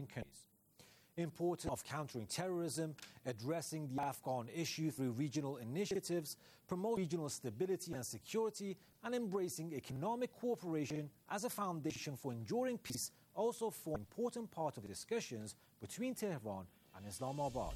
neighboring countries. Importance of countering terrorism, addressing the Afghan issue through regional initiatives, promote regional stability and security, and embracing economic cooperation as a foundation for enduring peace also form an important part of the discussions between Tehran and Islamabad.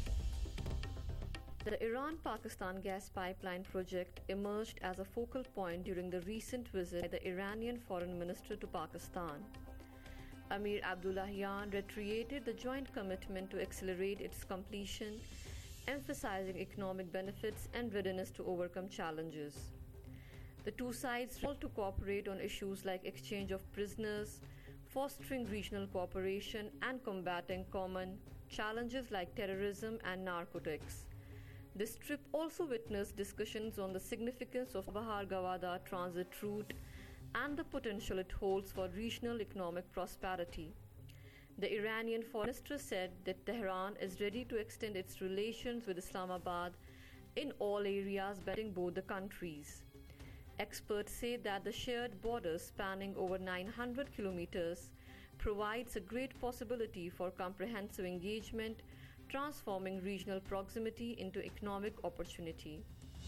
The Iran-Pakistan gas pipeline project emerged as a focal point during the recent visit by the Iranian foreign minister to Pakistan. Amir Abdullahian reiterated the joint commitment to accelerate its completion, emphasizing economic benefits and readiness to overcome challenges. The two sides resolved to cooperate on issues like exchange of prisoners, fostering regional cooperation, and combating common challenges like terrorism and narcotics. This trip also witnessed discussions on the significance of Bahar-Gawada transit route and the potential it holds for regional economic prosperity. The Iranian foreign minister said that Tehran is ready to extend its relations with Islamabad in all areas benefiting both the countries. Experts say that the shared border spanning over 900 kilometers provides a great possibility for comprehensive engagement, transforming regional proximity into economic opportunity.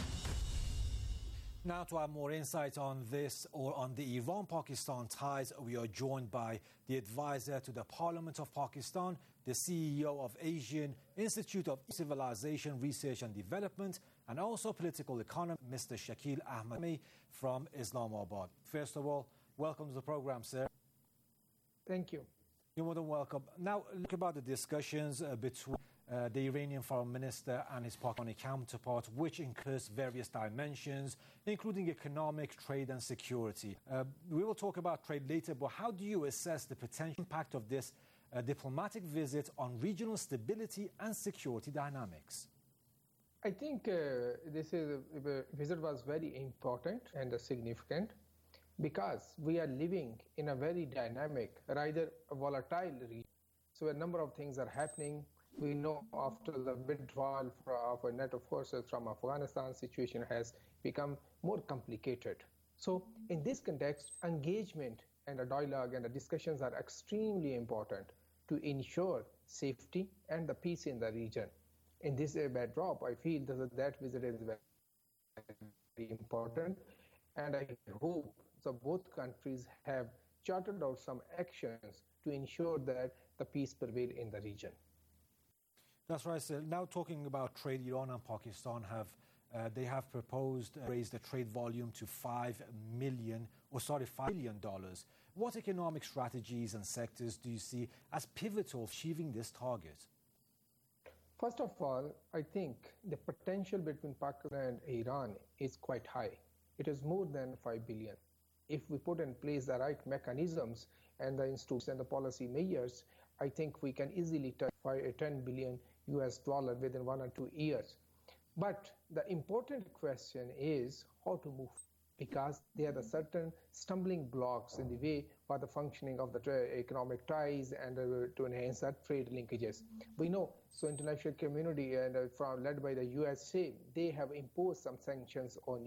Now, to have more insight on this or on the Iran-Pakistan ties, we are joined by the advisor to the Parliament of Pakistan, the CEO of Asian Institute of Civilization Research and Development, and also political economist, Mr. Shakil Ahmad from Islamabad. First of all, welcome to the program, sir. Thank you. You're more than welcome. Now, look about the discussions between the Iranian foreign minister and his Pakistani counterpart, which incurs various dimensions, including economic, trade and security. We will talk about trade later, but how do you assess the potential impact of this diplomatic visit on regional stability and security dynamics? I think this visit was very important and significant because we are living in a very dynamic, rather volatile region. So a number of things are happening. We know after the withdrawal of NATO forces from Afghanistan, situation has become more complicated. So in this context, engagement and a dialogue and the discussions are extremely important to ensure safety and the peace in the region. In this backdrop, I feel that visit is very important, and I hope that both countries have charted out some actions to ensure that the peace prevail in the region. That's right, sir. Now talking about trade, Iran and Pakistan have proposed to raise the trade volume to $5 billion. What economic strategies and sectors do you see as pivotal for achieving this target? First of all, I think the potential between Pakistan and Iran is quite high. It is more than $5 billion. If we put in place the right mechanisms and the institutes and the policy measures, I think we can easily touch $10 billion within 1 or 2 years. But the important question is how to move, because there are certain stumbling blocks in the way for the functioning of the economic ties and to enhance that trade linkages. We know, so international community and led by the USA, they have imposed some sanctions on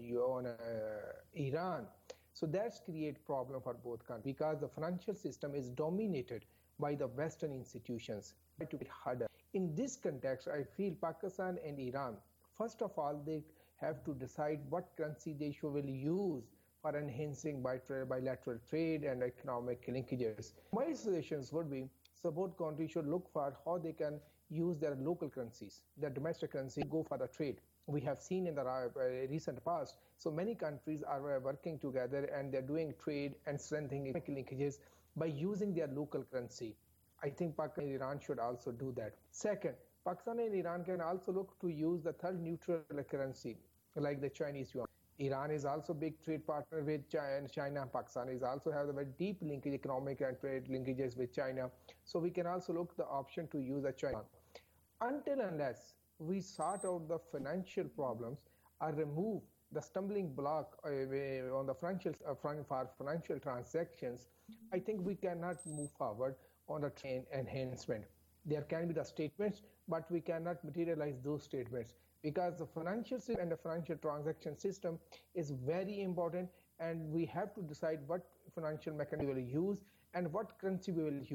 Iran. So that's create problem for both countries because the financial system is dominated by the Western institutions. To get harder. In this context, I feel Pakistan and Iran, first of all, they have to decide what currency they will use for enhancing bilateral trade and economic linkages. My suggestions would be, so both countries should look for how they can use their local currencies, their domestic currency, go for the trade. We have seen in the recent past, so many countries are working together and they're doing trade and strengthening economic linkages by using their local currency. I think Pakistan and Iran should also do that. Second, Pakistan and Iran can also look to use the third neutral currency, like the Chinese yuan. Iran is also a big trade partner with China, and Pakistan is also have a very deep linkage, economic and trade linkages with China. So we can also look the option to use the China. Until unless we sort out the financial problems or remove the stumbling block on the financial transactions, I think we cannot move forward on the trade enhancement. There can be the statements, but we cannot materialize those statements because the financial system and the financial transaction system is very important, and we have to decide what financial mechanism we will use and what currency we will use.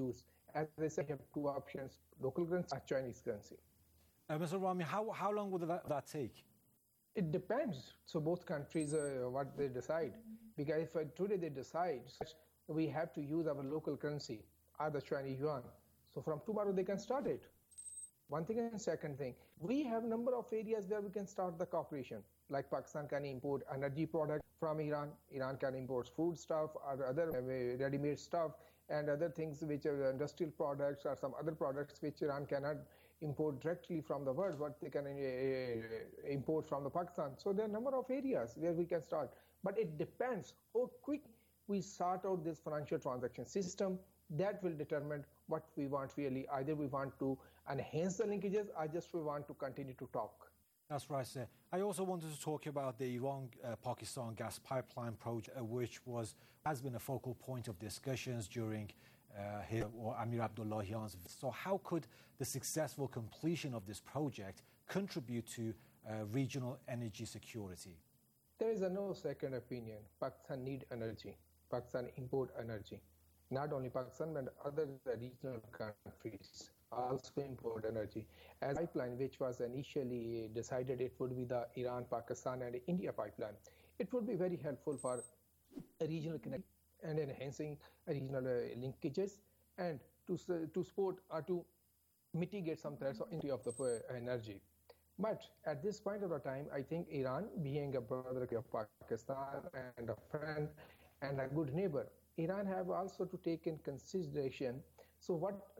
As I said, you have two options, local currency or Chinese currency. Mr. Rami, how long would that take? It depends. So both countries, what they decide. Because if today they decide we have to use our local currency or the Chinese yuan, so from tomorrow they can start it. One thing, and second thing, we have a number of areas where we can start the cooperation. Like Pakistan can import energy products from Iran. Iran can import food stuff or other ready-made stuff and other things which are industrial products or some other products which Iran cannot import directly from the world, what they can import from the Pakistan. So there are a number of areas where we can start. But it depends how quick we sort out this financial transaction system. That will determine what we want really. Either we want to enhance the linkages or just we want to continue to talk. That's right, sir. I also wanted to talk about the Iran-Pakistan gas pipeline project, which has been a focal point of discussions during Amir Abdullahian's visit. So how could the successful completion of this project contribute to regional energy security? There is no second opinion. Pakistan need energy. Pakistan import energy. Not only Pakistan, but other regional countries also import energy. As pipeline, which was initially decided it would be the Iran, Pakistan and India pipeline, it would be very helpful for regional connectivity and enhancing regional linkages and to support or to mitigate some threats of the energy. But at this point of the time, I think Iran, being a brother of Pakistan and a friend and a good neighbor, Iran have also to take in consideration. So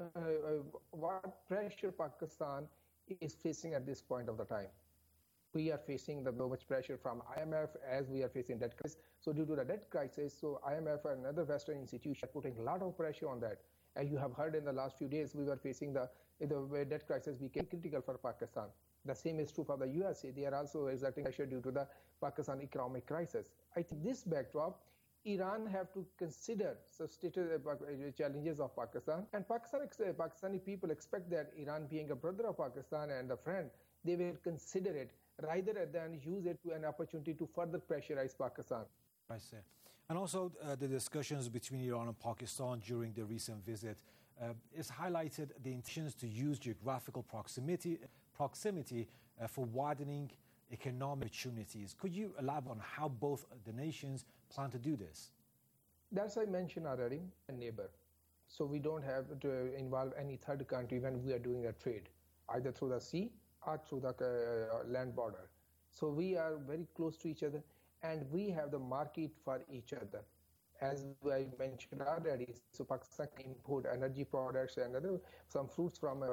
what pressure Pakistan is facing at this point of the time? We are facing so much pressure from IMF as we are facing debt crisis. So due to the debt crisis, so IMF and other Western institutions are putting a lot of pressure on that. As you have heard in the last few days, we were facing the debt crisis became critical for Pakistan. The same is true for the USA. They are also exerting pressure due to the Pakistan economic crisis. I think this backdrop, Iran have to consider the challenges of Pakistan, and Pakistani people expect that Iran, being a brother of Pakistan and a friend, they will consider it rather than use it to an opportunity to further pressurize Pakistan. I see. And also the discussions between Iran and Pakistan during the recent visit is highlighted the intentions to use geographical proximity for widening economic opportunities. Could you elaborate on how both the nations plan to do this? That's I mentioned already, a neighbor. So we don't have to involve any third country when we are doing a trade, either through the sea or through the land border. So we are very close to each other and we have the market for each other. As I mentioned already, so Pakistan can import energy products and some fruits from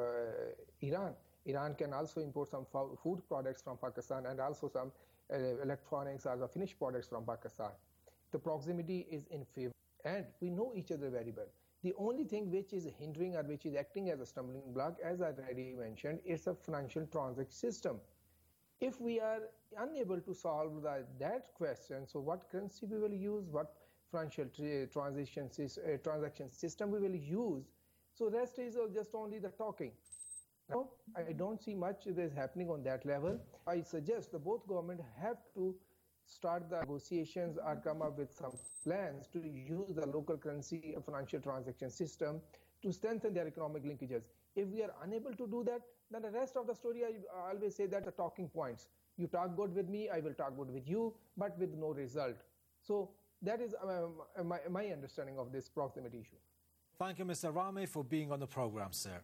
Iran. Iran can also import some food products from Pakistan and also some electronics or the finished products from Pakistan. The proximity is in favor and we know each other very well. The only thing which is hindering or which is acting as a stumbling block, as I already mentioned, is a financial transaction system. If we are unable to solve that question, so what currency we will use, what financial transaction system we will use, so rest is just only the talking. Now, I don't see much that is happening on that level. I suggest that both governments have to start the negotiations or come up with some plans to use the local currency financial transaction system to strengthen their economic linkages. If we are unable to do that, then the rest of the story, I always say that the talking points. You talk good with me, I will talk good with you, but with no result. So that is my understanding of this proximity issue. Thank you, Mr. Rami, for being on the program, sir.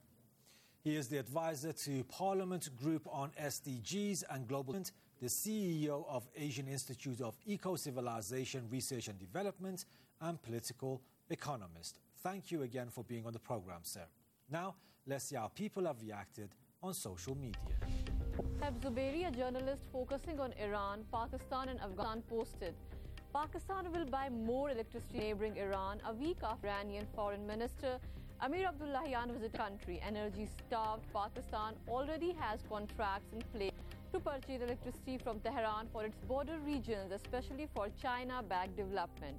He is the advisor to Parliament Group on SDGs and Global, the CEO of Asian Institute of Eco-Civilization Research and Development, and political economist. Thank you again for being on the program, sir. Now, let's see how people have reacted on social media. Saib Zubairi, a journalist focusing on Iran, Pakistan and Afghanistan, posted, Pakistan will buy more electricity neighboring Iran a week after Iranian Foreign Minister Amir Abdullahian visited the country. Energy-starved Pakistan already has contracts in place to purchase electricity from Tehran for its border regions, especially for China-backed development.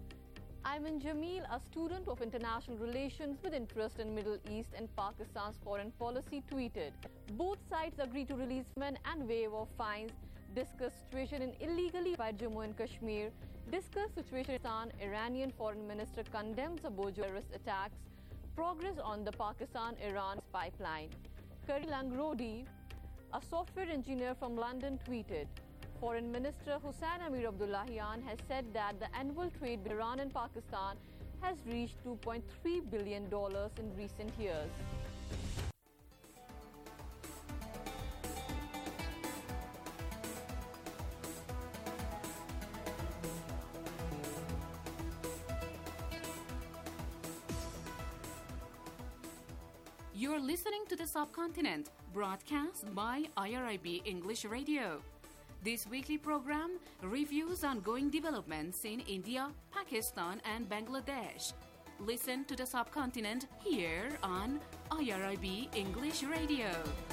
Ayman Jamil, a student of international relations with interest in Middle East and Pakistan's foreign policy, tweeted, both sides agree to release men and waive off fines, discuss situation in illegally by Jammu and Kashmir, discuss situation in Pakistan. Iranian foreign minister condemns Abu terrorist attacks, progress on the Pakistan-Iran pipeline. Kari Langrodi, a software engineer from London, tweeted, Foreign Minister Hussain Amir Abdullahian has said that the annual trade between Iran and Pakistan has reached $2.3 billion in recent years. You're listening to The Subcontinent, broadcast by IRIB English Radio. This weekly program reviews ongoing developments in India, Pakistan, and Bangladesh. Listen to The Subcontinent here on IRIB English Radio.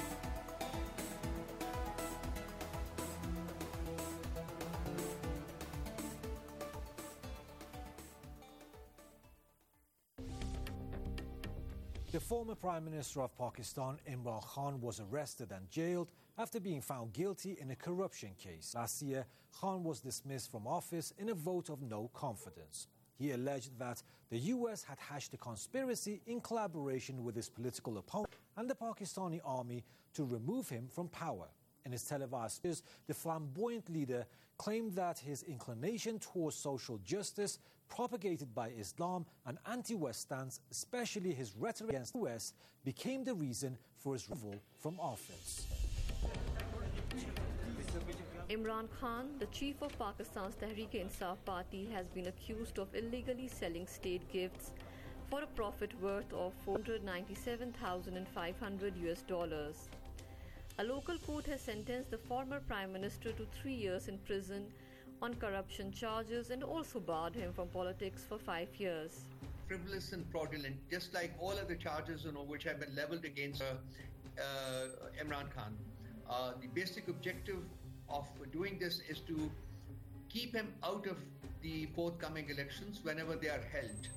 The former Prime Minister of Pakistan, Imran Khan, was arrested and jailed after being found guilty in a corruption case. Last year, Khan was dismissed from office in a vote of no confidence. He alleged that the US had hatched a conspiracy in collaboration with his political opponent and the Pakistani army to remove him from power. In his televised speech, the flamboyant leader claimed that his inclination towards social justice, propagated by Islam, and anti-West stance, especially his rhetoric against the US, became the reason for his removal from office. Imran Khan, the chief of Pakistan's Tehreek-e-Insaf party, has been accused of illegally selling state gifts for a profit worth of $497,500. A local court has sentenced the former Prime Minister to 3 years in prison on corruption charges and also barred him from politics for 5 years. Frivolous and fraudulent, just like all of the charges which have been leveled against Imran Khan. The basic objective of doing this is to keep him out of the forthcoming elections whenever they are held.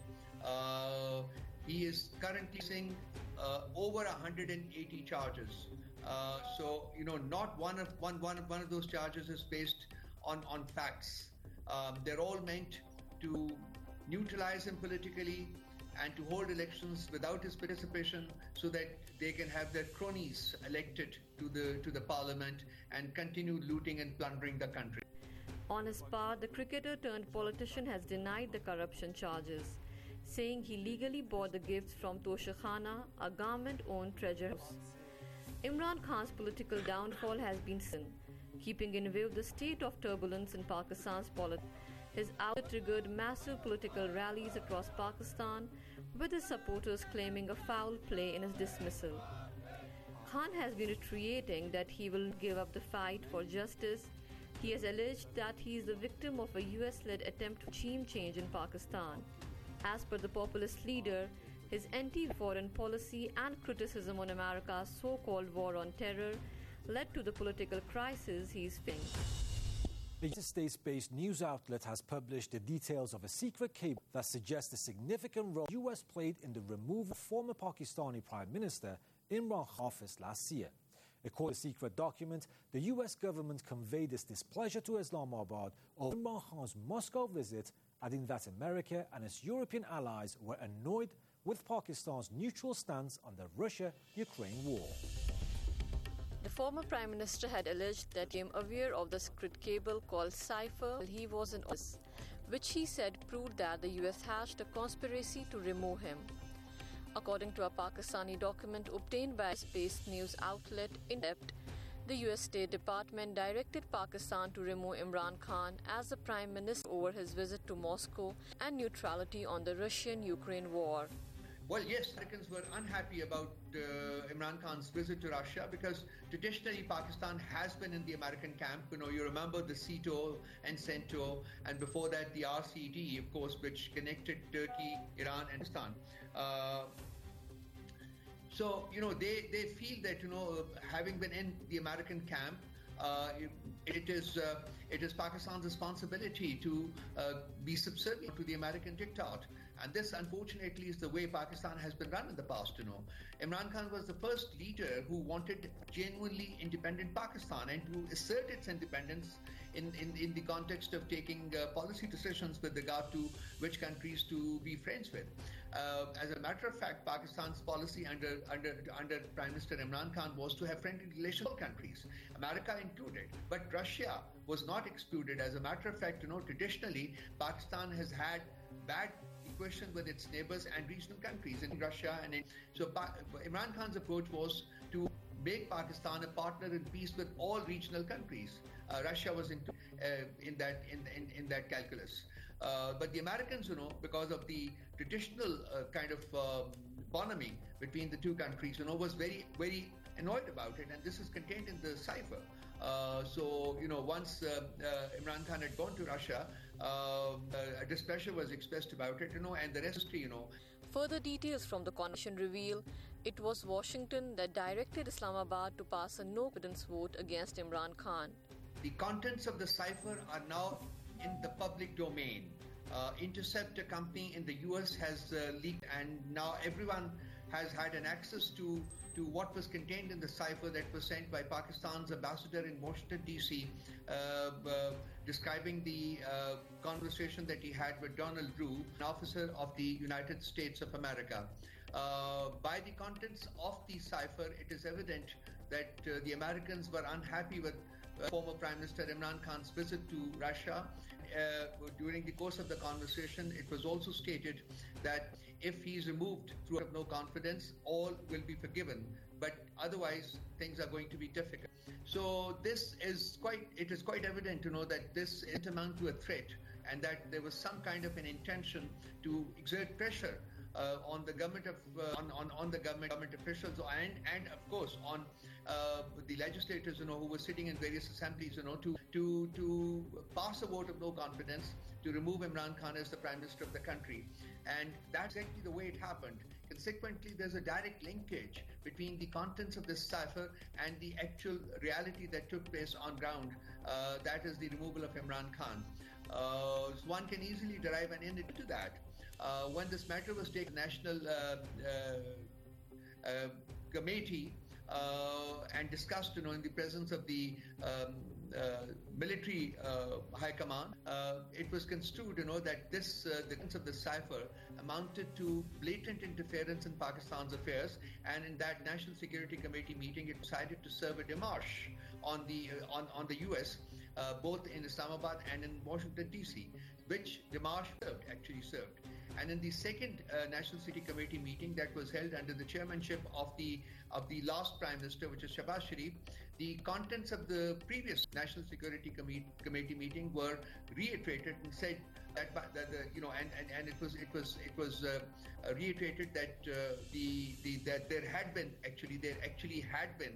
He is currently facing over 180 charges. So not one of those charges is based on facts. They're all meant to neutralize him politically and to hold elections without his participation so that they can have their cronies elected to the parliament and continue looting and plundering the country. On his part, the cricketer turned politician has denied the corruption charges, saying he legally bought the gifts from Toshakhana, a government-owned treasure house. Imran Khan's political downfall has been seen, keeping in view the state of turbulence in Pakistan's politics. His outburst triggered massive political rallies across Pakistan, with his supporters claiming a foul play in his dismissal. Khan has been reiterating that he will give up the fight for justice. He has alleged that he is the victim of a US-led attempt to regime change in Pakistan. As per the populist leader, his anti-foreign policy and criticism on America's so-called war on terror led to the political crisis he is facing. The United States-based news outlet has published the details of a secret cable that suggests a significant role the US played in the removal of former Pakistani Prime Minister Imran Khan's office last year. According to the secret document, the US government conveyed its displeasure to Islamabad over Imran Khan's Moscow visit, adding that America and its European allies were annoyed with Pakistan's neutral stance on the Russia-Ukraine war. The former Prime Minister had alleged that he became aware of the secret cable called Cypher while he was in office, which he said proved that the US hatched a conspiracy to remove him. According to a Pakistani document obtained by a space news outlet Indept, the US State Department directed Pakistan to remove Imran Khan as the Prime Minister over his visit to Moscow and neutrality on the Russian-Ukraine war. Well, yes, Americans were unhappy about Imran Khan's visit to Russia because traditionally Pakistan has been in the American camp. You remember the SEATO and CENTO, and before that the RCT, of course, which connected Turkey, Iran, and Pakistan. So, they feel that, having been in the American camp, it is Pakistan's responsibility to be subservient to the American diktat And this, unfortunately, is the way Pakistan has been run in the past. Imran Khan was the first leader who wanted genuinely independent Pakistan and to assert its independence in the context of taking policy decisions with regard to which countries to be friends with. As a matter of fact, Pakistan's policy under Prime Minister Imran Khan was to have friendly relations with all countries, America included. But Russia was not excluded. As a matter of fact, traditionally, Pakistan has had bad equations with its neighbors and regional countries in Russia. So Imran Khan's approach was to make Pakistan a partner in peace with all regional countries. Russia was in that calculus. But the Americans, because of the traditional kind of bonhomie between the two countries, was very, very annoyed about it. And this is contained in the cipher. So, once Imran Khan had gone to Russia, displeasure was expressed about it, and the rest is history, Further details from the convention reveal it was Washington that directed Islamabad to pass a no-confidence vote against Imran Khan. The contents of the cipher are now in the public domain. Intercept, a company in the US, has leaked, and now everyone has had an access to what was contained in the cipher that was sent by Pakistan's ambassador in Washington, D.C., describing the conversation that he had with Donald Drew, an officer of the United States of America. By the contents of the cipher, it is evident that the Americans were unhappy with former Prime Minister Imran Khan's visit to Russia. During the course of the conversation, it was also stated that if he's removed through no confidence, all will be forgiven, but otherwise things are going to be difficult. So it is quite evident that this is tantamount to a threat, and that there was some kind of an intention to exert pressure on the government on the government officials and of course on the legislators who were sitting in various assemblies to pass a vote of no confidence to remove Imran Khan as the Prime Minister of the country. And that's exactly the way it happened. Consequently, there's a direct linkage between the contents of this cipher and the actual reality that took place on ground, that is the removal of Imran Khan. So one can easily derive an end to that. When this matter was taken to the National Committee and discussed, in the presence of the military high command, it was construed, that the contents of the cipher amounted to blatant interference in Pakistan's affairs, and in that National Security Committee meeting, it decided to serve a démarche on the US, both in Islamabad and in Washington D.C., which démarche actually served. And in the second National Security Committee meeting that was held under the chairmanship of the last Prime Minister, which is Shehbaz Sharif, the contents of the previous National Security Committee meeting were reiterated and said that and it was reiterated that that there actually had been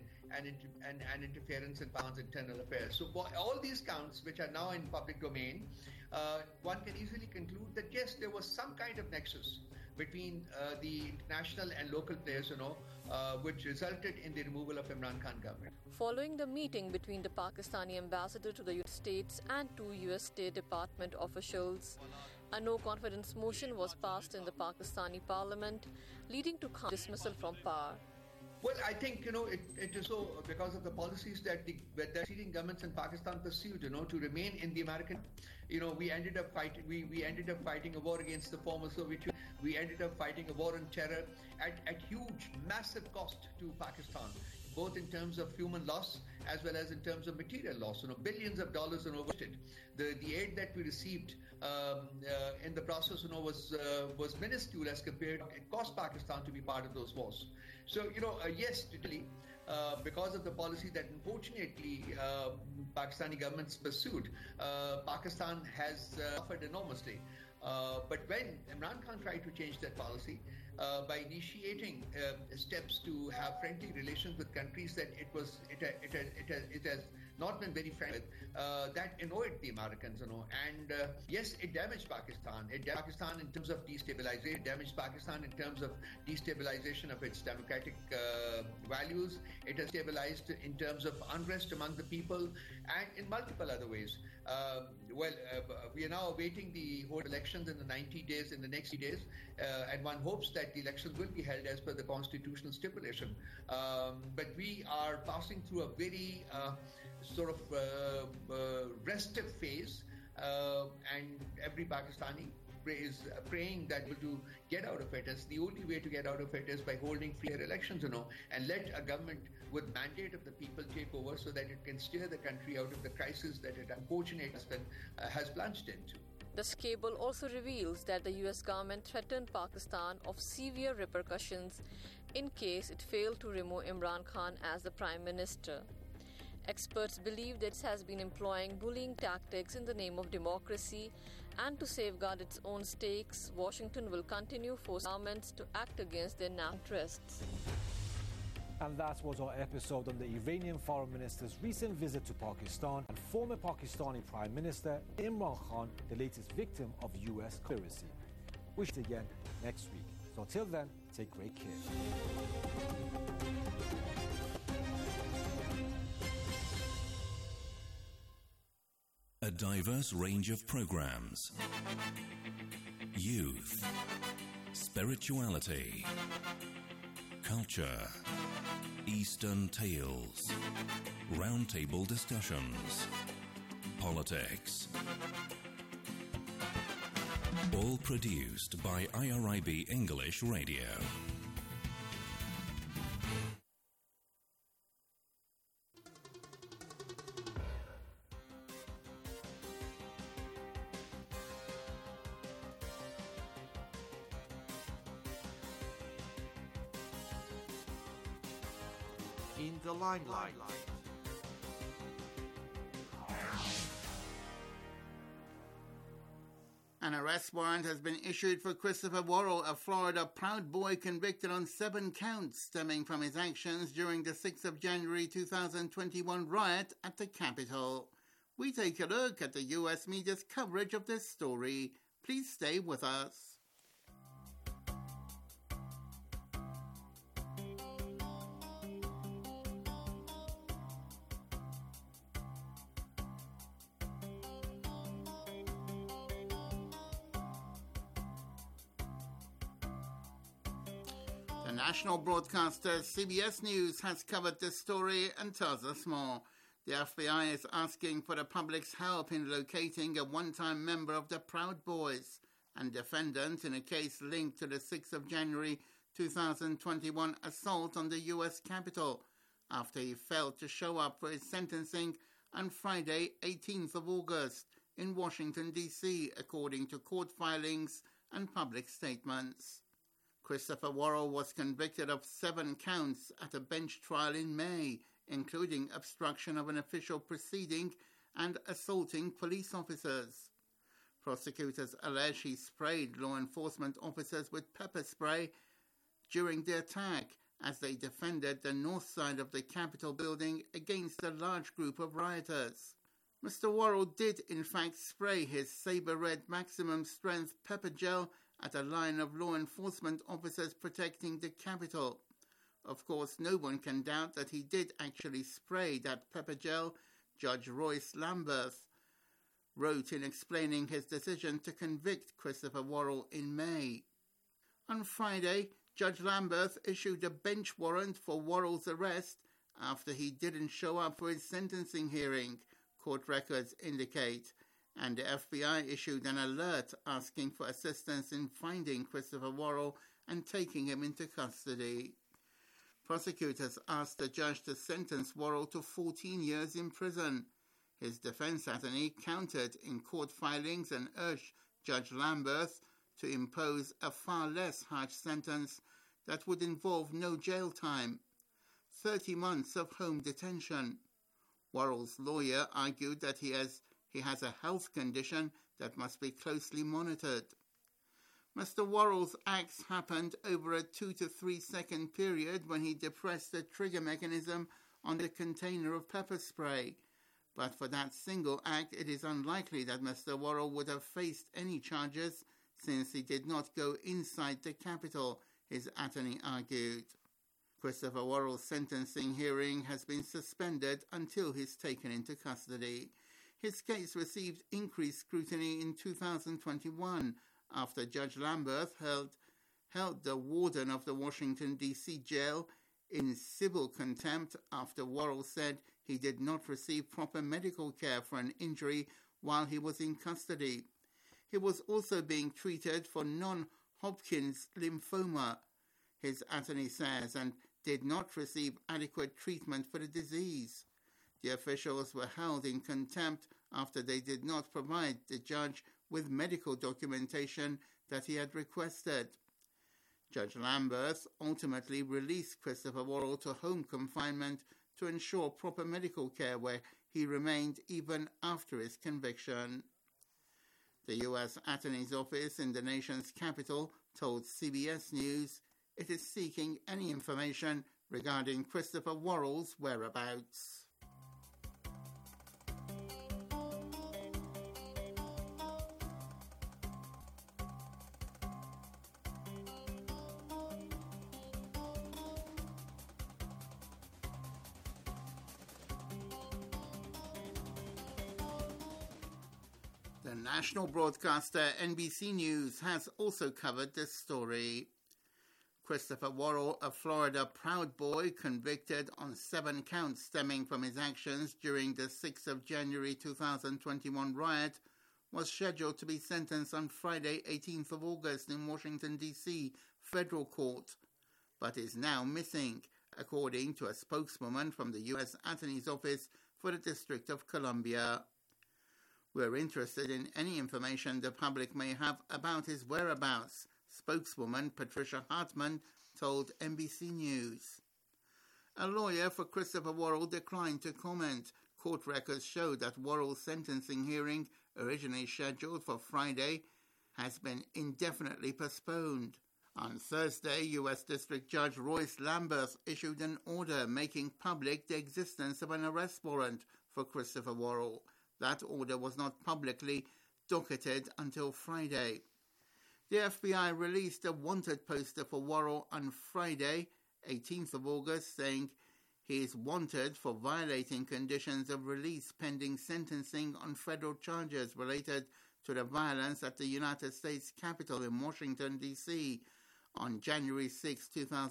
an interference in Pakistan's internal affairs. So for all these counts, which are now in public domain, one can easily conclude that yes, there was some kind of nexus between the international and local players, which resulted in the removal of Imran Khan government. Following the meeting between the Pakistani ambassador to the United States and two U.S. State Department officials, a no-confidence motion was passed in the Pakistani parliament, leading to Khan's dismissal from power. Well, I think, it is so because of the policies that the preceding governments in Pakistan pursued, to remain in the American, we ended up fighting a war against the former Soviet Union. We ended up fighting a war on terror at huge, massive cost to Pakistan, both in terms of human loss as well as in terms of material loss. Billions of dollars wasted. The aid that we received in the process, was minuscule as compared. It cost Pakistan to be part of those wars. So, yes, totally, because of the policy that unfortunately Pakistani governments pursued, Pakistan has suffered enormously. But when Imran Khan tried to change that policy by initiating steps to have friendly relations with countries that it has not been very friendly with, that annoyed the Americans, and yes, it damaged Pakistan. It damaged Pakistan in terms of destabilization. It damaged Pakistan in terms of destabilization of its democratic values. It has stabilized in terms of unrest among the people and in multiple other ways. We are now awaiting the whole elections in the 90 days, in the next 60 days, and one hopes that the elections will be held as per the constitutional stipulation. But we are passing through a very sort of restive phase, and every Pakistani is praying that to get out of it. As the only way to get out of it is by holding fair elections, and let a government with mandate of the people take over so that it can steer the country out of the crisis that it unfortunately has plunged into. This cable also reveals that the US government threatened Pakistan of severe repercussions in case it failed to remove Imran Khan as the Prime Minister. Experts believe that it has been employing bullying tactics in the name of democracy, and to safeguard its own stakes, Washington will continue forcing governments to act against their national interests. And that was our episode on the Iranian Foreign Minister's recent visit to Pakistan and former Pakistani Prime Minister Imran Khan, the latest victim of US conspiracy. We'll see you again next week. So till then, take great care. A diverse range of programs. Youth, spirituality, culture, Eastern tales, roundtable discussions, politics. All produced by IRIB English Radio. In the limelight. An arrest warrant has been issued for Christopher Worrell, a Florida Proud Boy convicted on 7 counts stemming from his actions during the 6th of January 2021 riot at the Capitol. We take a look at the US media's coverage of this story. Please stay with us. The national broadcaster CBS News has covered this story and tells us more. The FBI is asking for the public's help in locating a one-time member of the Proud Boys and defendant in a case linked to the 6th of January 2021 assault on the U.S. Capitol after he failed to show up for his sentencing on Friday, 18th of August in Washington, D.C., according to court filings and public statements. Christopher Worrell was convicted of 7 counts at a bench trial in May, including obstruction of an official proceeding and assaulting police officers. Prosecutors allege he sprayed law enforcement officers with pepper spray during the attack as they defended the north side of the Capitol building against a large group of rioters. Mr. Worrell did in fact spray his saber-red maximum strength pepper gel at a line of law enforcement officers protecting the Capitol. Of course, no one can doubt that he did actually spray that pepper gel, Judge Royce Lamberth wrote in explaining his decision to convict Christopher Worrell in May. On Friday, Judge Lamberth issued a bench warrant for Worrell's arrest after he didn't show up for his sentencing hearing, court records indicate, and the FBI issued an alert asking for assistance in finding Christopher Worrell and taking him into custody. Prosecutors asked the judge to sentence Worrell to 14 years in prison. His defense attorney countered in court filings and urged Judge Lamberth to impose a far less harsh sentence that would involve no jail time, 30 months of home detention. Worrell's lawyer argued that he has a health condition that must be closely monitored. Mr. Worrell's acts happened over a 2 to 3 second period when he depressed the trigger mechanism on the container of pepper spray, But for that single act, it is unlikely that Mr. Worrell would have faced any charges since he did not go inside the Capitol, his attorney argued. Christopher Worrell's sentencing hearing has been suspended until he's taken into custody. His case received increased scrutiny in 2021 after Judge Lamberth held the warden of the Washington, D.C. jail in civil contempt after Worrell said he did not receive proper medical care for an injury while he was in custody. He was also being treated for non-Hodgkin's lymphoma, his attorney says, and did not receive adequate treatment for the disease. The officials were held in contempt after they did not provide the judge with medical documentation that he had requested. Judge Lamberth ultimately released Christopher Worrell to home confinement to ensure proper medical care, where he remained even after his conviction. The U.S. Attorney's Office in the nation's capital told CBS News it is seeking any information regarding Christopher Worrell's whereabouts. The national broadcaster NBC News has also covered this story. Christopher Worrell, a Florida Proud Boy convicted on 7 counts stemming from his actions during the 6th of January 2021 riot, was scheduled to be sentenced on Friday, 18th of August in Washington, D.C. federal court, but is now missing, according to a spokeswoman from the U.S. Attorney's Office for the District of Columbia. We're interested in any information the public may have about his whereabouts, spokeswoman Patricia Hartman told NBC News. A lawyer for Christopher Worrell declined to comment. Court records show that Worrell's sentencing hearing, originally scheduled for Friday, has been indefinitely postponed. On Thursday, U.S. District Judge Royce Lamberth issued an order making public the existence of an arrest warrant for Christopher Worrell. That order was not publicly docketed until Friday. The FBI released a wanted poster for Worrell on Friday, 18th of August, saying he is wanted for violating conditions of release pending sentencing on federal charges related to the violence at the United States Capitol in Washington, D.C. on January 6,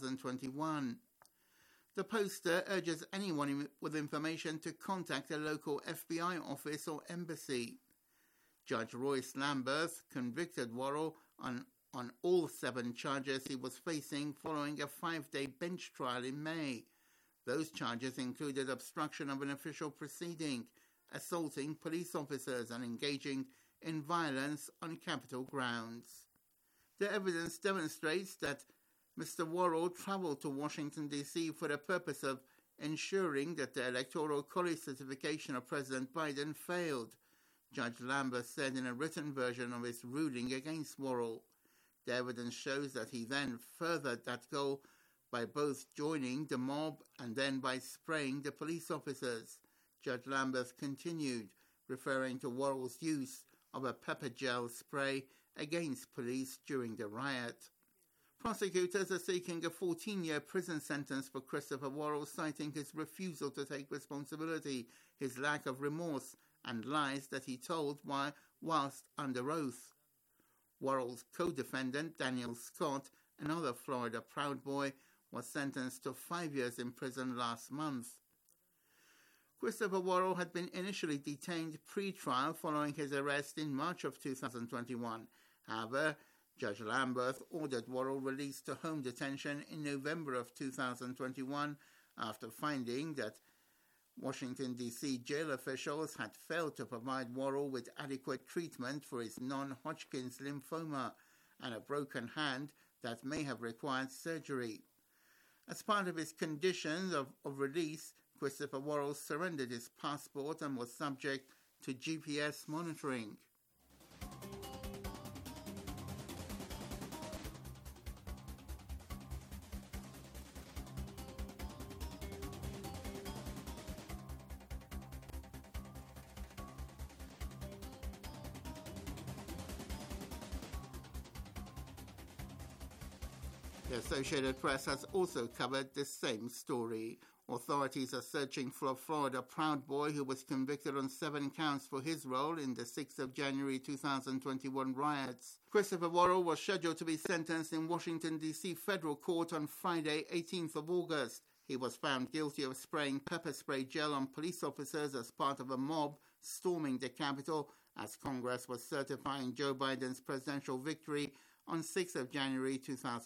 2021. The poster urges anyone with information to contact a local FBI office or embassy. Judge Royce Lamberth convicted Worrell on all 7 charges he was facing following a 5-day bench trial in May. Those charges included obstruction of an official proceeding, assaulting police officers, and engaging in violence on Capitol grounds. The evidence demonstrates that Mr. Worrell traveled to Washington, D.C. for the purpose of ensuring that the Electoral College certification of President Biden failed, Judge Lamberth said in a written version of his ruling against Worrell. The evidence shows that he then furthered that goal by both joining the mob and then by spraying the police officers. Judge Lamberth continued, referring to Worrell's use of a pepper gel spray against police during the riot. Prosecutors are seeking a 14-year prison sentence for Christopher Worrell, citing his refusal to take responsibility, his lack of remorse, and lies that he told whilst under oath. Worrell's co-defendant, Daniel Scott, another Florida Proud Boy, was sentenced to 5 years in prison last month. Christopher Worrell had been initially detained pre-trial following his arrest in March of 2021. However, Judge Lamberth ordered Worrell released to home detention in November of 2021 after finding that Washington, D.C. jail officials had failed to provide Worrell with adequate treatment for his non-Hodgkin's lymphoma and a broken hand that may have required surgery. As part of his conditions of release, Christopher Worrell surrendered his passport and was subject to GPS monitoring. The Associated Press has also covered the same story. Authorities are searching for a Florida Proud Boy who was convicted on 7 counts for his role in the 6th of January 2021 riots. Christopher Worrell was scheduled to be sentenced in Washington, D.C. federal court on Friday, 18th of August. He was found guilty of spraying pepper spray gel on police officers as part of a mob storming the Capitol as Congress was certifying Joe Biden's presidential victory on 6th of January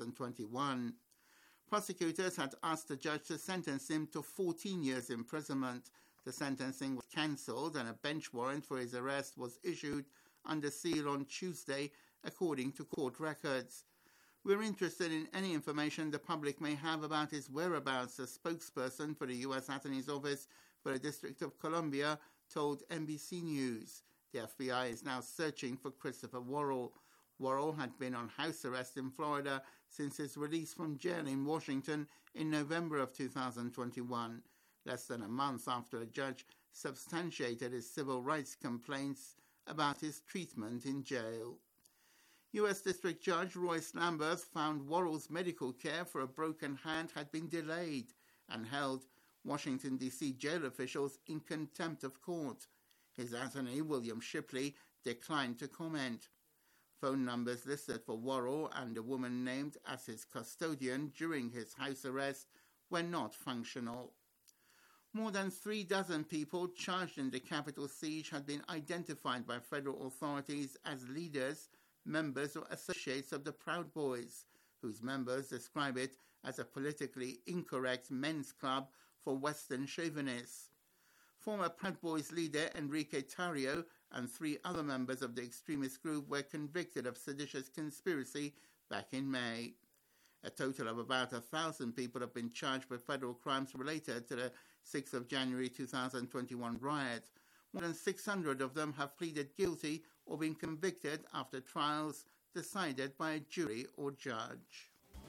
2021. Prosecutors had asked the judge to sentence him to 14 years imprisonment. The sentencing was cancelled and a bench warrant for his arrest was issued under seal on Tuesday, according to court records. We're interested in any information the public may have about his whereabouts, a spokesperson for the U.S. Attorney's Office for the District of Columbia told NBC News. The FBI is now searching for Christopher Worrell. Worrell had been on house arrest in Florida since his release from jail in Washington in November of 2021, less than a month after a judge substantiated his civil rights complaints about his treatment in jail. U.S. District Judge Royce Lamberth found Worrell's medical care for a broken hand had been delayed and held Washington, D.C. jail officials in contempt of court. His attorney, William Shipley, declined to comment. Phone numbers listed for Worrell and a woman named as his custodian during his house arrest were not functional. More than 36 people charged in the Capitol siege had been identified by federal authorities as leaders, members or associates of the Proud Boys, whose members describe it as a politically incorrect men's club for Western chauvinists. Former Proud Boys leader Enrique Tarrio and 3 other members of the extremist group were convicted of seditious conspiracy back in May. A total of about 1,000 people have been charged with federal crimes related to the 6th of January 2021 riot. More than 600 of them have pleaded guilty or been convicted after trials decided by a jury or judge.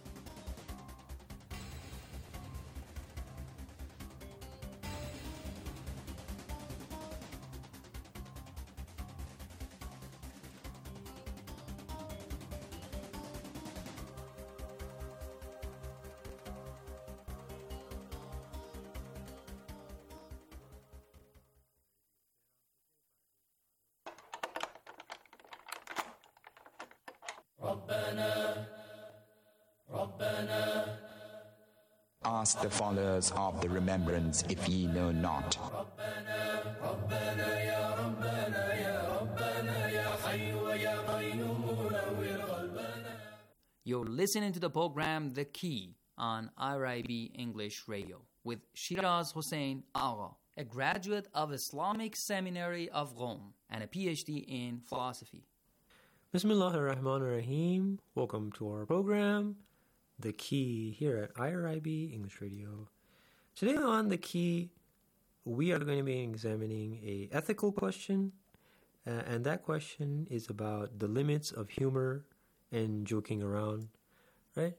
Ask the followers of the remembrance if ye know not. You're listening to the program The Key on IRIB English Radio with Shiraz Hossein Agha, a graduate of Islamic Seminary of Rome and a PhD in philosophy. Bismillahir Rahmanir Rahim. Welcome to our program, The Key, here at IRIB English Radio. Today on The Key, we are going to be examining an ethical question, and that question is about the limits of humor and joking around, right?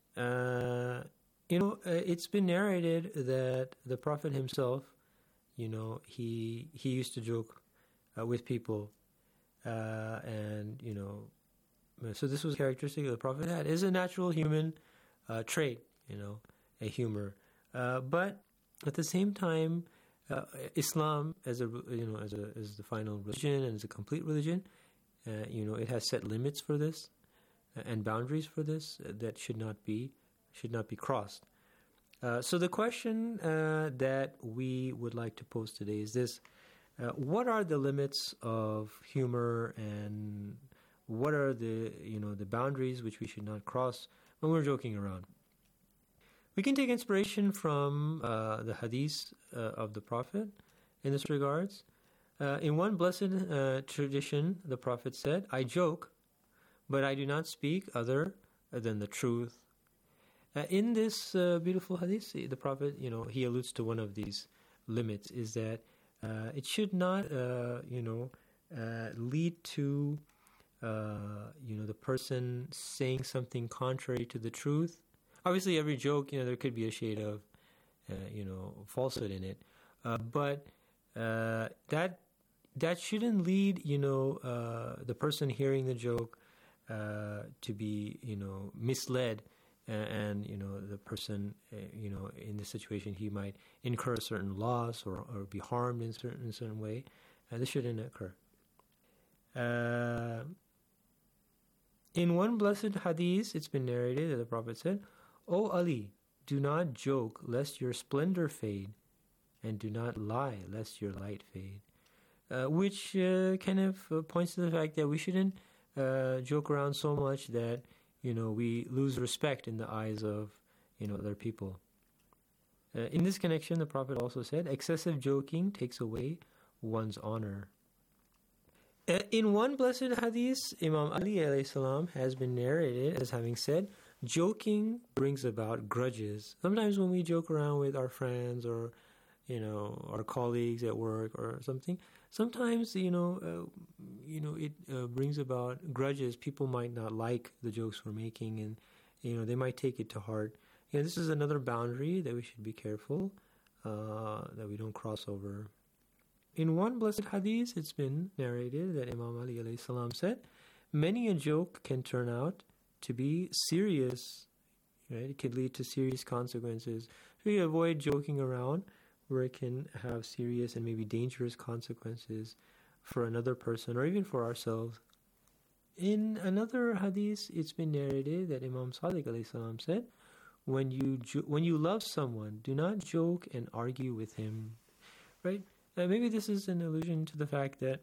It's been narrated that the Prophet himself, he used to joke with people, and so this was a characteristic the Prophet had. It's a natural human trait, a humor. But at the same time, Islam as the final religion and as a complete religion, it has set limits for this and boundaries for this that should not be crossed. So the question that we would like to pose today is this: what are the limits of humor, and what are the boundaries which we should not cross when we're joking around? We can take inspiration from the hadith of the Prophet in this regards. In one blessed tradition, the Prophet said, "I joke, but I do not speak other than the truth." In this beautiful hadith, the Prophet, he alludes to one of these limits, is that it should not, lead to, the person saying something contrary to the truth. Obviously, every joke, there could be a shade of, falsehood in it. But that shouldn't lead, the person hearing the joke to be, misled and the person, in this situation, he might incur a certain loss or be harmed in a certain way. This shouldn't occur. In one blessed hadith, it's been narrated that the Prophet said, "O Ali, do not joke lest your splendor fade, and do not lie lest your light fade," which kind of points to the fact that we shouldn't joke around so much that we lose respect in the eyes of other people. In this connection, the Prophet also said, "Excessive joking takes away one's honor." In one blessed hadith, Imam Ali alayhi salam has been narrated as having said, "Joking brings about grudges." Sometimes when we joke around with our friends or our colleagues at work or something, sometimes it brings about grudges. People might not like the jokes we're making, and they might take it to heart. This is another boundary that we should be careful that we don't cross over. In one blessed hadith, it's been narrated that Imam Ali alayhi salam said, "Many a joke can turn out to be serious. Right? It could lead to serious consequences. So we avoid joking around where it can have serious and maybe dangerous consequences for another person or even for ourselves." In another hadith, it's been narrated that Imam Sadiq alayhi salam said, when you love someone, do not joke and argue with him. Right? Maybe this is an allusion to the fact that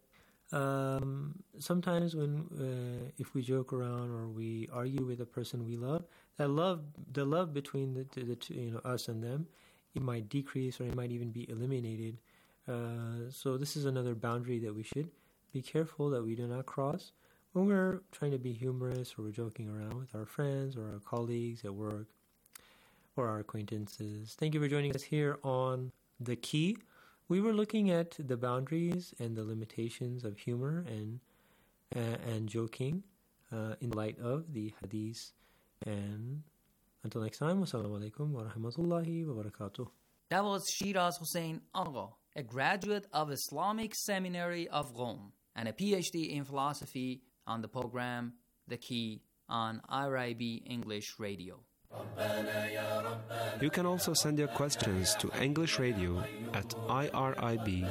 sometimes if we joke around or we argue with a person we love, the love between the two, us and them, it might decrease or it might even be eliminated. So this is another boundary that we should be careful that we do not cross when we're trying to be humorous or we're joking around with our friends or our colleagues at work or our acquaintances. Thank you for joining us here on The Key. We were looking at the boundaries and the limitations of humor and joking in light of the hadith. And until next time, wassalamu alaikum wa rahmatullahi wa barakatuh. That was Shiraz Hussain Agha, a graduate of Islamic Seminary of Rome and a PhD in philosophy, on the program The Key on IRIB English Radio. You can also send your questions to English Radio at irib.ir.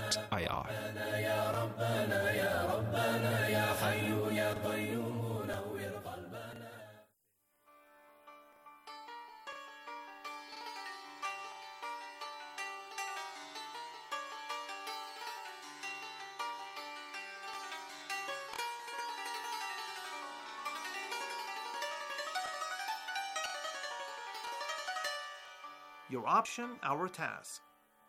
Your option, our task.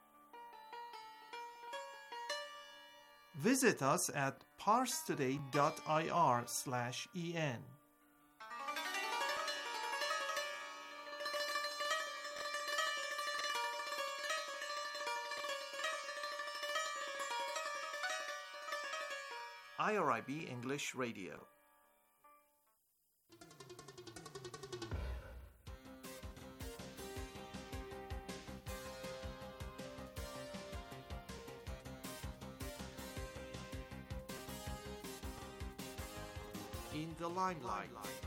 Visit us at parstoday.ir/en. IRIB English Radio. In the limelight.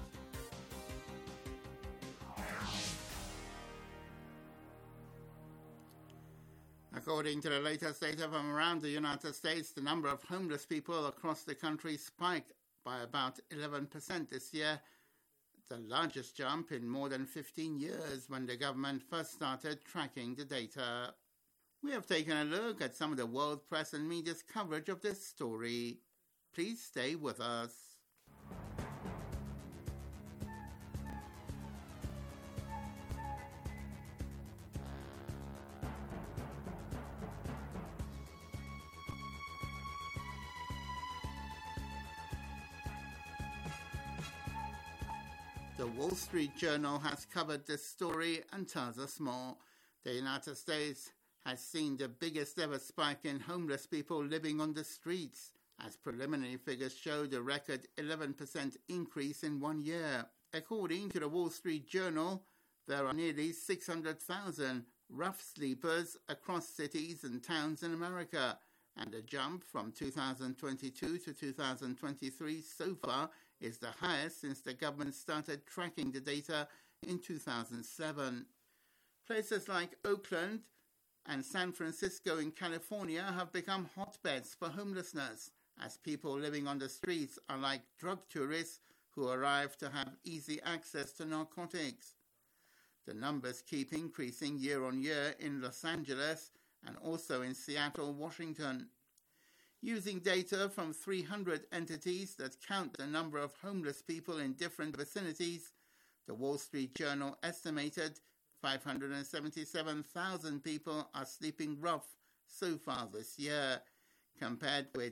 According to the latest data from around the United States, the number of homeless people across the country spiked by about 11% this year, the largest jump in more than 15 years when the government first started tracking the data. We have taken a look at some of the world press and media's coverage of this story. Please stay with us. The Wall Street Journal has covered this story and tells us more. The United States has seen the biggest ever spike in homeless people living on the streets, as preliminary figures show the record 11% increase in 1 year. According to the Wall Street Journal, there are nearly 600,000 rough sleepers across cities and towns in America, and the jump from 2022 to 2023 so far is the highest since the government started tracking the data in 2007. Places like Oakland and San Francisco in California have become hotbeds for homelessness, as people living on the streets are like drug tourists who arrive to have easy access to narcotics. The numbers keep increasing year on year in Los Angeles and also in Seattle, Washington. Using data from 300 entities that count the number of homeless people in different vicinities, the Wall Street Journal estimated 577,000 people are sleeping rough so far this year, compared with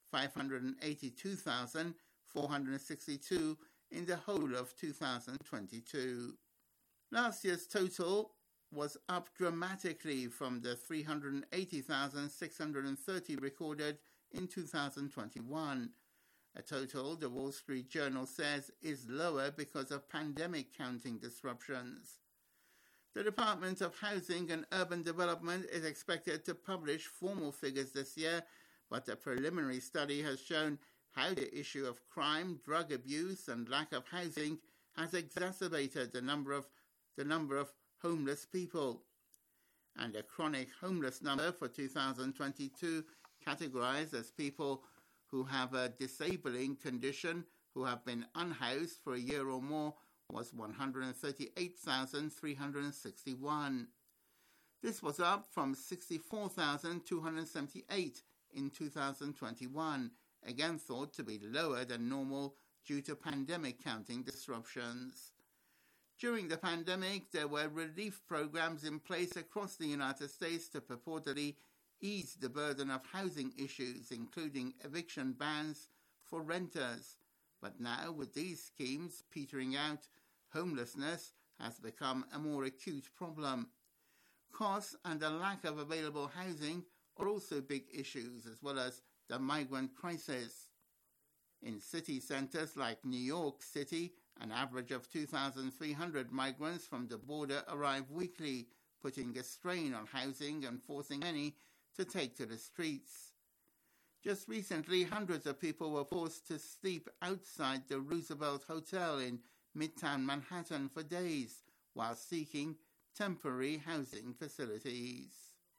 582,462 in the whole of 2022. Last year's total was up dramatically from the 380,630 recorded in 2021, a total the Wall Street Journal says is lower because of pandemic counting disruptions. The Department of Housing and Urban Development is expected to publish formal figures this year, but a preliminary study has shown how the issue of crime, drug abuse, and lack of housing has exacerbated the number of homeless people. And a chronic homeless number for 2022, categorized as people who have a disabling condition who have been unhoused for a year or more, was 138,361. This was up from 64,278 in 2021, again thought to be lower than normal due to pandemic counting disruptions. During the pandemic, there were relief programs in place across the United States to purportedly ease the burden of housing issues, including eviction bans for renters. But now, with these schemes petering out, homelessness has become a more acute problem. Costs and the lack of available housing are also big issues, as well as the migrant crisis. In city centres like New York City, an average of 2,300 migrants from the border arrive weekly, putting a strain on housing and forcing many to take to the streets. Just recently, hundreds of people were forced to sleep outside the Roosevelt Hotel in Midtown Manhattan for days while seeking temporary housing facilities.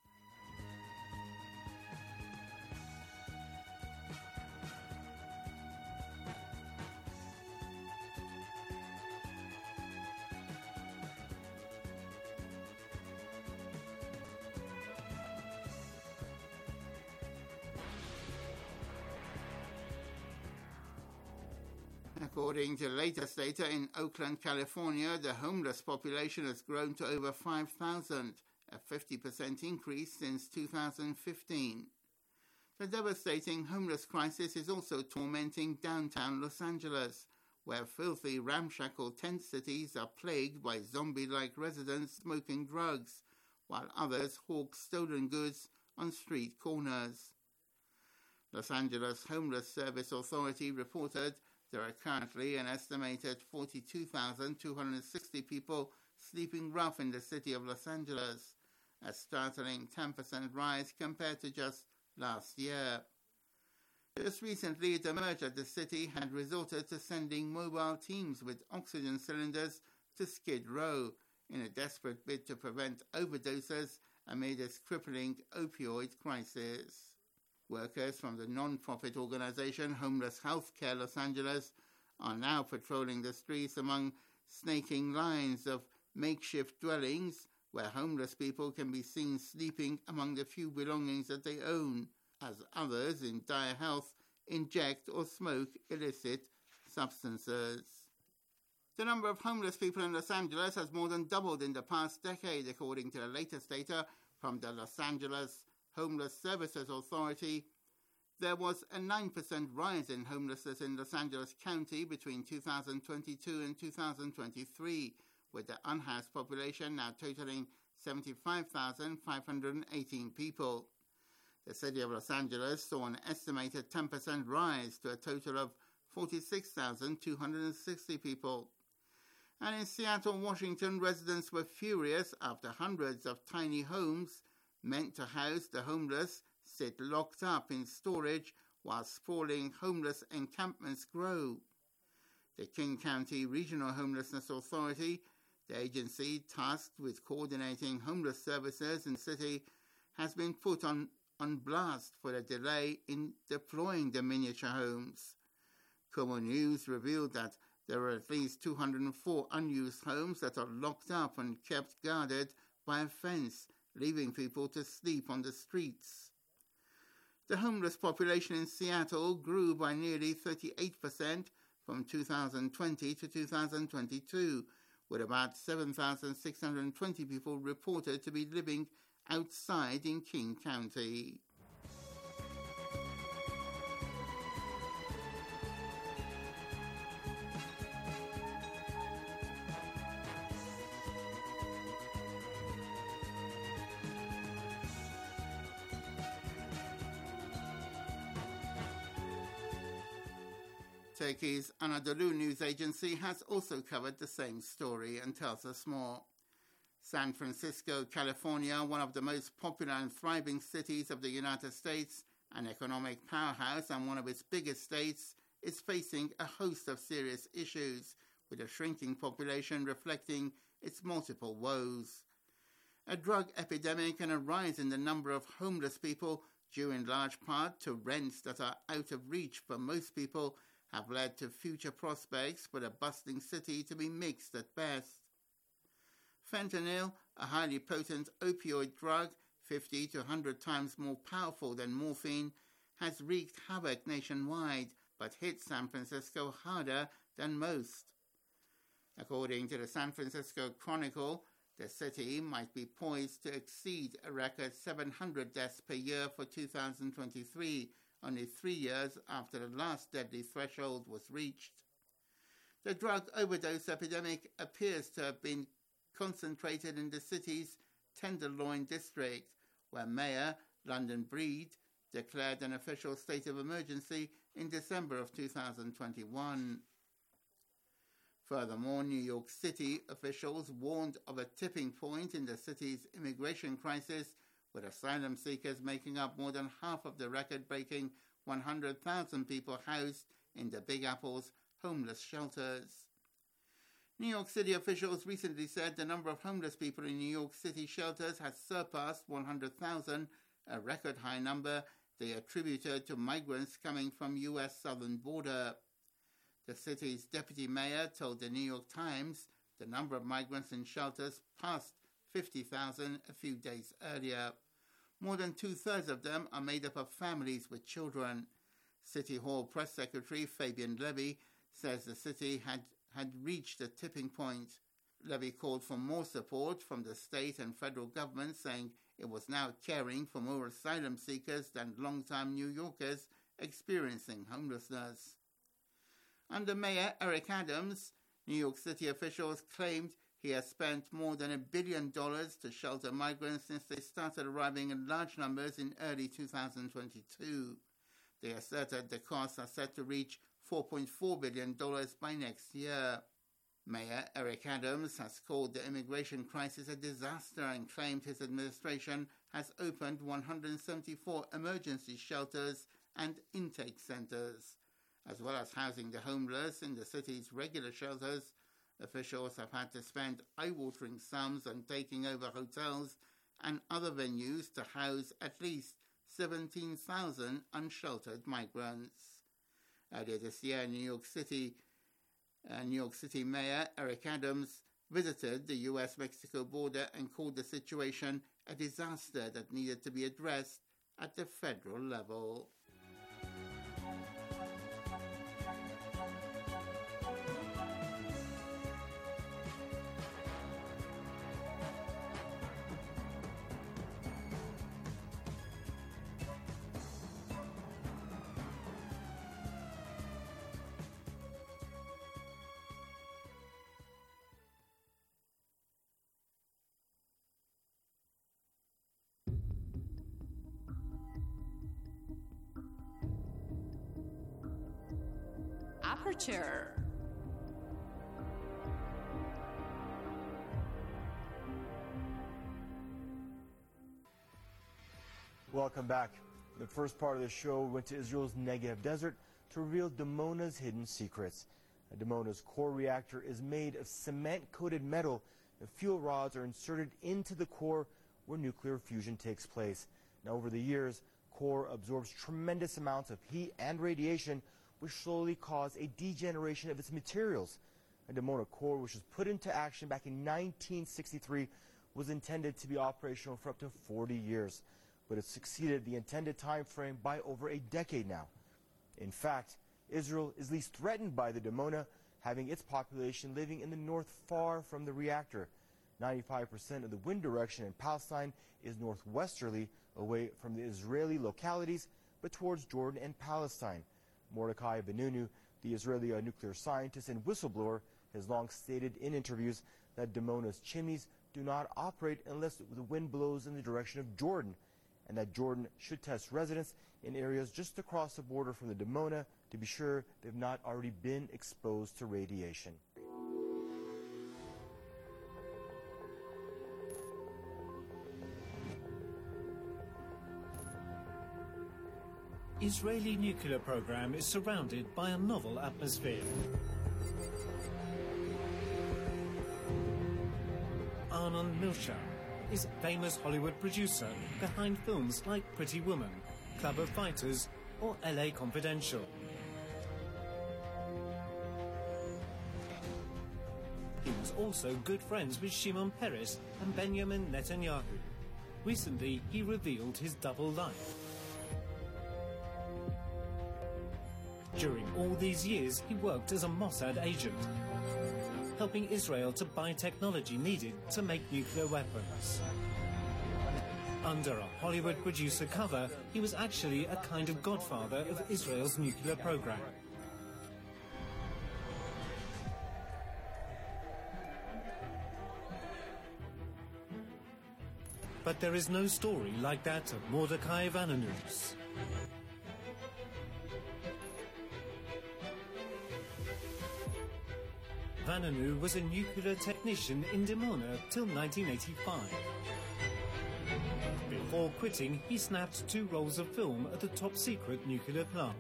According to the latest data in Oakland, California, the homeless population has grown to over 5,000, a 50% increase since 2015. The devastating homeless crisis is also tormenting downtown Los Angeles, where filthy, ramshackle tent cities are plagued by zombie-like residents smoking drugs, while others hawk stolen goods on street corners. Los Angeles Homeless Service Authority reported there are currently an estimated 42,260 people sleeping rough in the city of Los Angeles, a startling 10% rise compared to just last year. Just recently, it emerged that the city had resorted to sending mobile teams with oxygen cylinders to Skid Row in a desperate bid to prevent overdoses amid its crippling opioid crisis. Workers from the non-profit organization Homeless Healthcare Los Angeles are now patrolling the streets among snaking lines of makeshift dwellings where homeless people can be seen sleeping among the few belongings that they own, as others in dire health inject or smoke illicit substances. The number of homeless people in Los Angeles has more than doubled in the past decade, according to the latest data from the Los Angeles Homeless Services Authority. There was a 9% rise in homelessness in Los Angeles County between 2022 and 2023, with the unhoused population now totaling 75,518 people. The city of Los Angeles saw an estimated 10% rise to a total of 46,260 people. And in Seattle, Washington, residents were furious after hundreds of tiny homes meant to house the homeless sit locked up in storage while sprawling homeless encampments grow. The King County Regional Homelessness Authority The agency, tasked with coordinating homeless services in the city, has been put on blast for a delay in deploying the miniature homes. Como News revealed that there are at least 204 unused homes that are locked up and kept guarded by a fence, leaving people to sleep on the streets. The homeless population in Seattle grew by nearly 38% from 2020 to 2022, with about 7,620 people reported to be living outside in King County. Turkey's Anadolu news agency has also covered the same story and tells us more. San Francisco, California, one of the most popular and thriving cities of the United States, an economic powerhouse and one of its biggest states, is facing a host of serious issues, with a shrinking population reflecting its multiple woes. A drug epidemic and a rise in the number of homeless people, due in large part to rents that are out of reach for most people, have led to future prospects for the bustling city to be mixed at best. Fentanyl, a highly potent opioid drug, 50 to 100 times more powerful than morphine, has wreaked havoc nationwide, but hit San Francisco harder than most. According to the San Francisco Chronicle, the city might be poised to exceed a record 700 deaths per year for 2023, only 3 years after the last deadly threshold was reached. The drug overdose epidemic appears to have been concentrated in the city's Tenderloin district, where Mayor London Breed declared an official state of emergency in December of 2021. Furthermore, New York City officials warned of a tipping point in the city's immigration crisis, with asylum seekers making up more than half of the record-breaking 100,000 people housed in the Big Apple's homeless shelters. New York City officials recently said the number of homeless people in New York City shelters has surpassed 100,000, a record high number they attributed to migrants coming from U.S. southern border. The city's deputy mayor told the New York Times the number of migrants in shelters passed 50,000 a few days earlier. More than two-thirds of them are made up of families with children. City Hall Press Secretary Fabian Levy says the city had reached a tipping point. Levy called for more support from the state and federal government, saying it was now caring for more asylum seekers than long-time New Yorkers experiencing homelessness. Under Mayor Eric Adams, New York City officials claimed he has spent more than $1 billion to shelter migrants since they started arriving in large numbers in early 2022. They asserted the costs are set to reach $4.4 billion by next year. Mayor Eric Adams has called the immigration crisis a disaster and claimed his administration has opened 174 emergency shelters and intake centers. As well as housing the homeless in the city's regular shelters, officials have had to spend eye-watering sums on taking over hotels and other venues to house at least 17,000 unsheltered migrants. Earlier this year, New York City Mayor Eric Adams visited the U.S.-Mexico border and called the situation a disaster that needed to be addressed at the federal level. Aperture. Welcome back. The first part of the show went to Israel's Negev desert to reveal Dimona's hidden secrets. Dimona's core reactor is made of cement-coated metal The fuel rods are inserted into the core where nuclear fusion takes place. Now, over the years, core absorbs tremendous amounts of heat and radiation, which slowly cause a degeneration of its materials. A Dimona core, which was put into action back in 1963, was intended to be operational for up to 40 years, but it succeeded the intended time frame by over a decade now. In fact, Israel is least threatened by the Dimona, having its population living in the north far from the reactor. 95% of the wind direction in Palestine is northwesterly, away from the Israeli localities, but towards Jordan and Palestine. Mordechai Benunu, the Israeli nuclear scientist and whistleblower, has long stated in interviews that Dimona's chimneys do not operate unless the wind blows in the direction of Jordan, and that Jordan should test residents in areas just across the border from the Dimona to be sure they've not already been exposed to radiation. Israeli nuclear program is surrounded by a novel atmosphere. Arnon Milchan is a famous Hollywood producer behind films like Pretty Woman, Club of Fighters, or LA Confidential. He was also good friends with Shimon Peres and Benjamin Netanyahu. Recently, he revealed his double life. During all these years, he worked as a Mossad agent, helping Israel to buy technology needed to make nuclear weapons. Under a Hollywood producer cover, he was actually a kind of godfather of Israel's nuclear program. But there is no story like that of Mordechai Vanunus. Vanunu was a nuclear technician in Dimona till 1985. Before quitting, he snapped 2 rolls of film at the top-secret nuclear plant.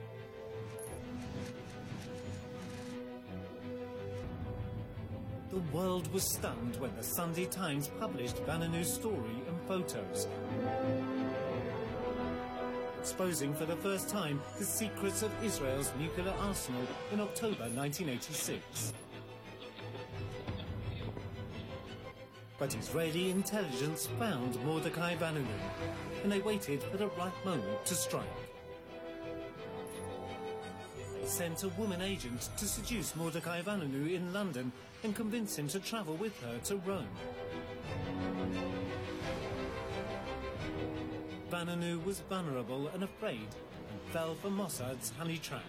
The world was stunned when the Sunday Times published Vanunu's story and photos, exposing for the first time the secrets of Israel's nuclear arsenal in October 1986. But Israeli intelligence found Mordechai Vanunu, and they waited for the right moment to strike. They sent a woman agent to seduce Mordechai Vanunu in London and convince him to travel with her to Rome. Vanunu was vulnerable and afraid and fell for Mossad's honey trap.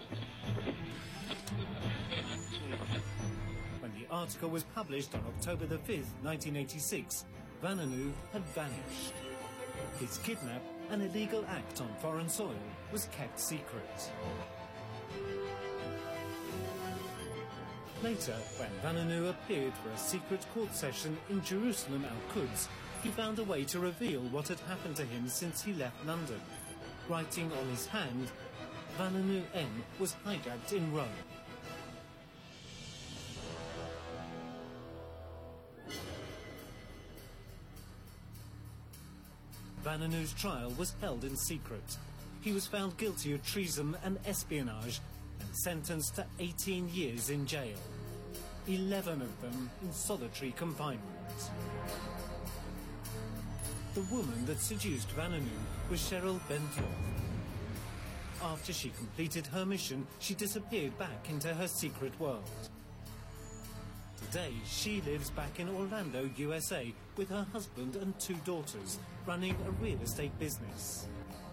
When the article was published on October the 5th, 1986, Vanunu had vanished. His kidnap, an illegal act on foreign soil, was kept secret. Later, when Vanunu appeared for a secret court session in Jerusalem Al-Quds, he found a way to reveal what had happened to him since he left London. Writing on his hand, Vanunu N was hijacked in Rome. Vanunu's trial was held in secret. He was found guilty of treason and espionage and sentenced to 18 years in jail, 11 of them in solitary confinement. The woman that seduced Vanunu was Cheryl Bentlov. After she completed her mission, she disappeared back into her secret world. Today, she lives back in Orlando, USA, with her husband and 2 daughters, running a real estate business.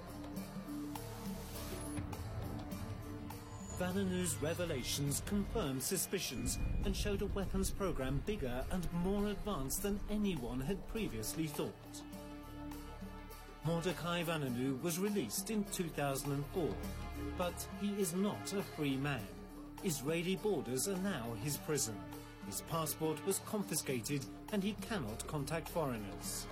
Vanunu's revelations confirmed suspicions and showed a weapons program bigger and more advanced than anyone had previously thought. Mordechai Vanunu was released in 2004, but he is not a free man. Israeli borders are now his prison. His passport was confiscated and he cannot contact foreigners.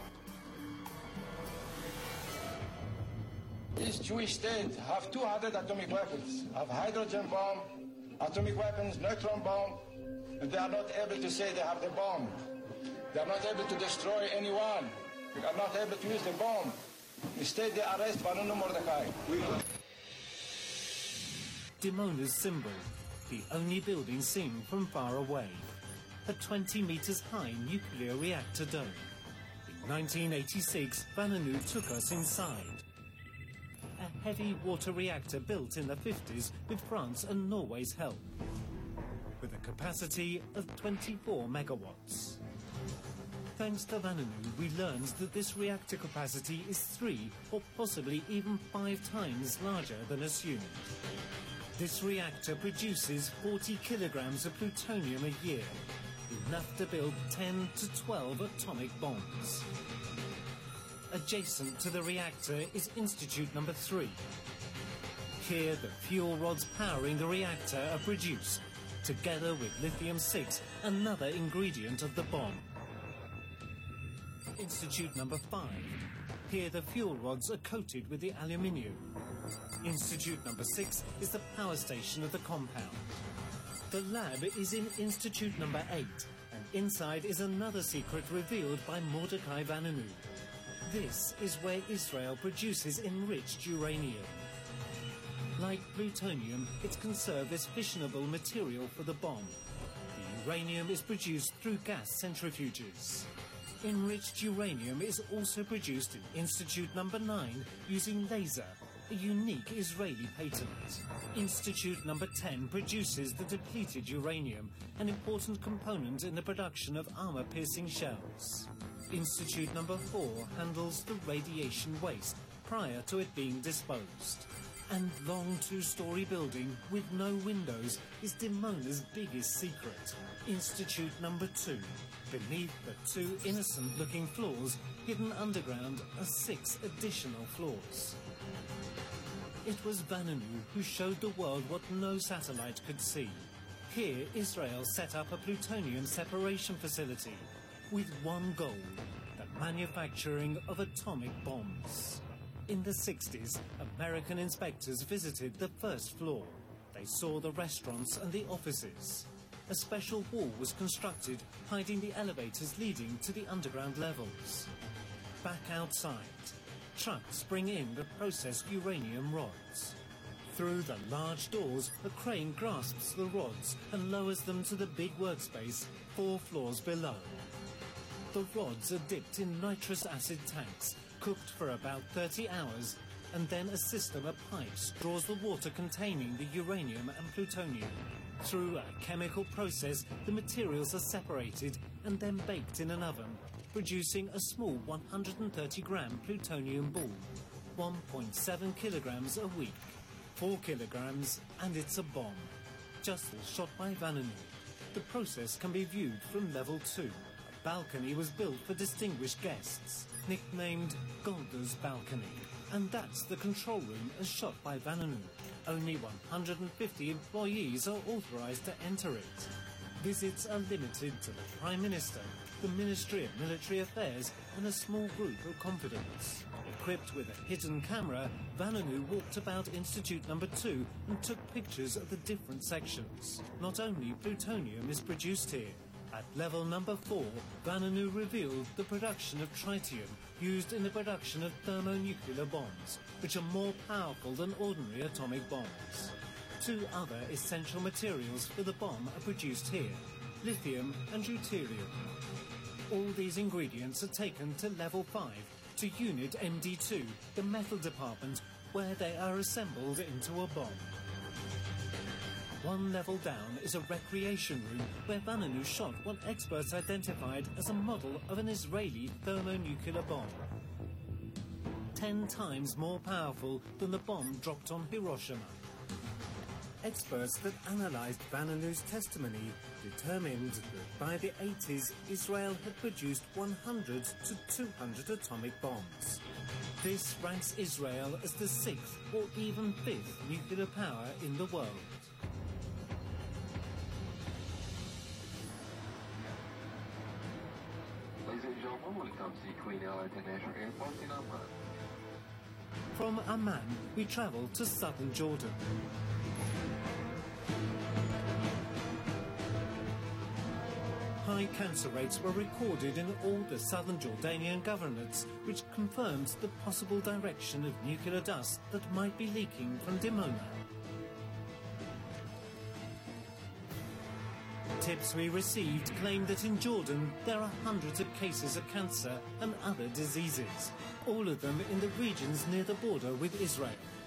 This Jewish state have 200 atomic weapons, have hydrogen bomb, atomic weapons, neutron bomb, and they are not able to say they have the bomb. They are not able to destroy anyone. They are not able to use the bomb. Instead, they arrest Vanunu Mordecai. Dimona's symbol, the only building seen from far away. A 20 meters high nuclear reactor dome. In 1986, Vanunu took us inside. A heavy water reactor built in the 50s with France and Norway's help, with a capacity of 24 megawatts. Thanks to Vanunu, we learned that this reactor capacity is 3 or possibly even 5 times larger than assumed. This reactor produces 40 kilograms of plutonium a year, enough to build 10 to 12 atomic bombs. Adjacent to the reactor is Institute number 3. Here, the fuel rods powering the reactor are produced, together with lithium-6, another ingredient of the bomb. Institute number 5. Here, the fuel rods are coated with the aluminium. Institute number 6 is the power station of the compound. The lab is in Institute number 8, and inside is another secret revealed by Mordecai Vanunu. This is where Israel produces enriched uranium. Like plutonium, it's conserved as fissionable material for the bomb. The uranium is produced through gas centrifuges. Enriched uranium is also produced in Institute number 9 using laser, a unique Israeli patent. Institute number 10 produces the depleted uranium, an important component in the production of armor-piercing shells. Institute number 4 handles the radiation waste prior to it being disposed. And long 2-story building with no windows is Dimona's biggest secret. Institute number 2. Beneath the 2 innocent-looking floors, hidden underground are 6 additional floors. It was Vanunu who showed the world what no satellite could see. Here, Israel set up a plutonium separation facility with one goal, the manufacturing of atomic bombs. In the 60s, American inspectors visited the first floor. They saw the restaurants and the offices. A special wall was constructed, hiding the elevators leading to the underground levels. Back outside, trucks bring in the processed uranium rods. Through the large doors, a crane grasps the rods and lowers them to the big workspace 4 floors below. The rods are dipped in nitrous acid tanks, cooked for about 30 hours, and then a system of pipes draws the water containing the uranium and plutonium. Through a chemical process, the materials are separated and then baked in an oven, producing a small 130-gram plutonium ball, 1.7 kilograms a week, 4 kilograms, and it's a bomb. Just as shot by Vanunu. The process can be viewed from level 2. A balcony was built for distinguished guests, nicknamed Golda's Balcony. And that's the control room as shot by Vanunu. Only 150 employees are authorized to enter it. Visits are limited to the Prime Minister, the Ministry of Military Affairs, and a small group of confidants. Equipped with a hidden camera, Vanunu walked about Institute number 2 and took pictures of the different sections. Not only plutonium is produced here. At level number 4, Vanunu revealed the production of tritium used in the production of thermonuclear bombs, which are more powerful than ordinary atomic bombs. 2 other essential materials for the bomb are produced here, lithium and deuterium. All these ingredients are taken to level 5, to Unit MD2, the metal department, where they are assembled into a bomb. 1 level down is a recreation room where Vanunu shot what experts identified as a model of an Israeli thermonuclear bomb. 10 times more powerful than the bomb dropped on Hiroshima. Experts that analysed Vanunu's testimony determined that by the 80s, Israel had produced 100 to 200 atomic bombs. This ranks Israel as the 6th or even 5th nuclear power in the world. Welcome to Queen Al International Airport in Amman. From Amman, we travel to southern Jordan. high cancer rates were recorded in all the southern Jordanian governorates, which confirms the possible direction of nuclear dust that might be leaking from Dimona. Tips we received claim that in Jordan there are hundreds of cases of cancer and other diseases, all of them in the regions near the border with Israel.